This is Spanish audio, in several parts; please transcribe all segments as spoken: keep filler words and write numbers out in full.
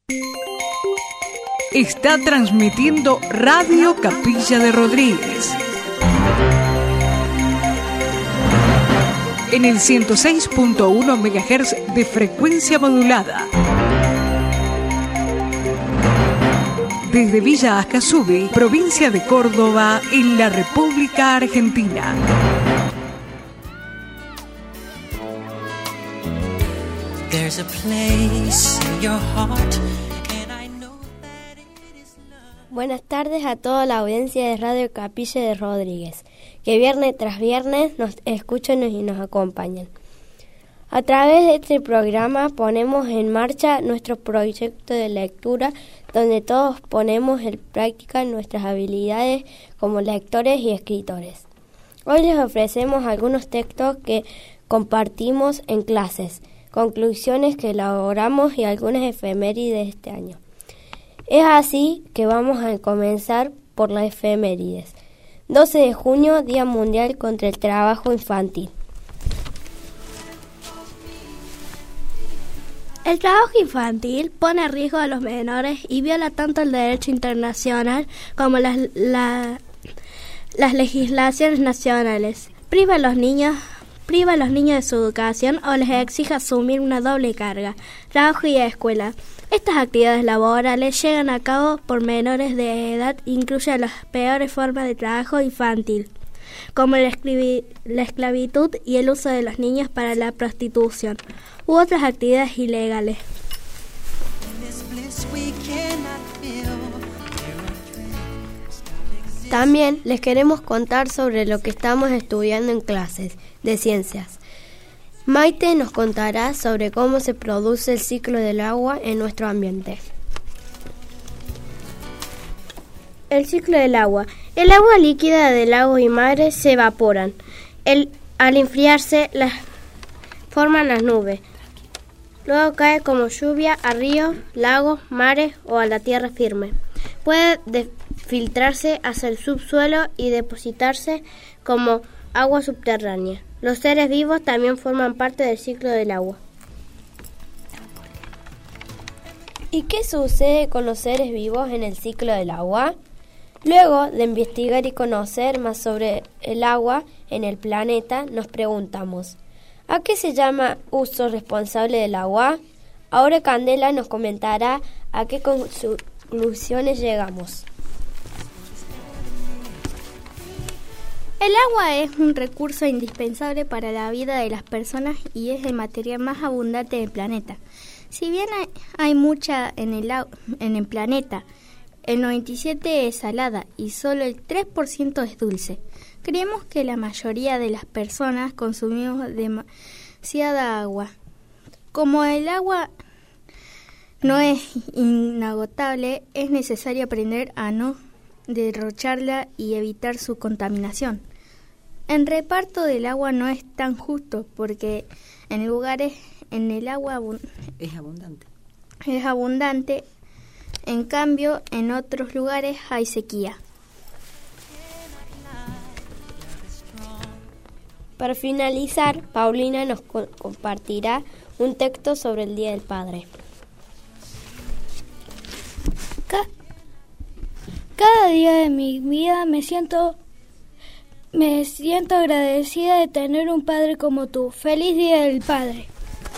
Está transmitiendo Radio Capilla de Rodríguez en el ciento seis punto uno megahertz de frecuencia modulada. Desde Villa Ascasubi, provincia de Córdoba, en la República Argentina. There's a place in your heart, and I know that it is love. Buenas tardes a toda la audiencia de Radio Capilla de Rodríguez, que viernes tras viernes nos escuchan y nos acompañan. A través de este programa ponemos en marcha nuestro proyecto de lectura, donde todos ponemos en práctica nuestras habilidades como lectores y escritores. Hoy les ofrecemos algunos textos que compartimos en clases, conclusiones que elaboramos y algunas efemérides de este año. Es así que vamos a comenzar por las efemérides. doce de junio, Día Mundial contra el Trabajo Infantil. El trabajo infantil pone en riesgo a los menores y viola tanto el derecho internacional como las, la, las legislaciones nacionales. Priva a los niños, priva a los niños de su educación o les exige asumir una doble carga, trabajo y escuela. Estas actividades laborales llegan a cabo por menores de edad e incluyen las peores formas de trabajo infantil, como la, esclavi- la esclavitud y el uso de los niños para la prostitución u otras actividades ilegales. También les queremos contar sobre lo que estamos estudiando en clases de ciencias. Maite nos contará sobre cómo se produce el ciclo del agua en nuestro ambiente. El ciclo del agua. El agua líquida de lagos y mares se evaporan. El, al enfriarse, las forman las nubes. Luego cae como lluvia a ríos, lagos, mares o a la tierra firme. Puede de- filtrarse hacia el subsuelo y depositarse como agua subterránea. Los seres vivos también forman parte del ciclo del agua. ¿Y qué sucede con los seres vivos en el ciclo del agua? Luego de investigar y conocer más sobre el agua en el planeta, nos preguntamos, ¿a qué se llama uso responsable del agua? Ahora Candela nos comentará a qué conclusiones llegamos. El agua es un recurso indispensable para la vida de las personas y es el material más abundante del planeta. Si bien hay, hay mucha en el, en el planeta, el noventa y siete por ciento es salada y solo el tres por ciento es dulce. Creemos que la mayoría de las personas consumimos demasiada agua. Como el agua no es inagotable, es necesario aprender a no derrocharla y evitar su contaminación. El reparto del agua no es tan justo porque en lugares en el agua abund- es abundante. Es abundante, en cambio en otros lugares hay sequía. Para finalizar, Paulina nos co- compartirá un texto sobre el Día del Padre. Ca- Cada día de mi vida me siento me siento agradecida de tener un padre como tú. ¡Feliz Día del Padre!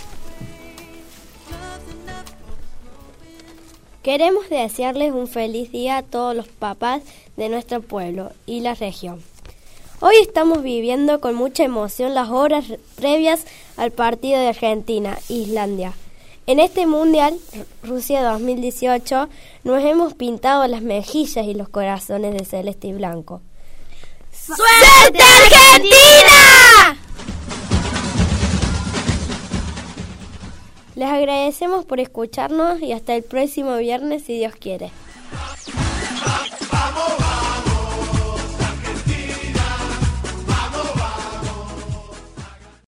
Queremos desearles un feliz día a todos los papás de nuestro pueblo y la región. Hoy estamos viviendo con mucha emoción las horas previas al partido de Argentina-Islandia. En este Mundial, Rusia dos mil dieciocho, nos hemos pintado las mejillas y los corazones de celeste y blanco. ¡Suerte Argentina! Les agradecemos por escucharnos y hasta el próximo viernes si Dios quiere.